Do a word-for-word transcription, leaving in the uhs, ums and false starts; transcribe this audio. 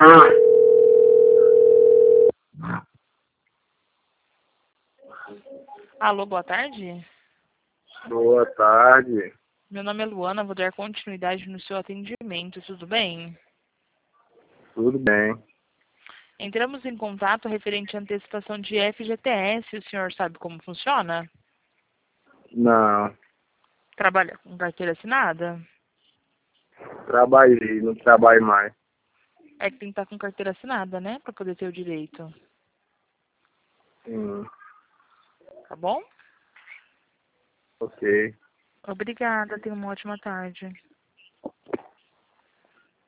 Alô, boa tarde. Boa tarde. Meu nome é Luana, vou dar continuidade no seu atendimento, tudo bem? Tudo bem. Entramos em contato referente à antecipação de F G T S, o senhor sabe como funciona? Não, Trabalha com carteira assinada? trabalhei, não trabalho mais. É que tem que estar com carteira assinada, né, para poder ter o direito, Sim, tá bom? ok. Obrigada, tenha uma ótima tarde.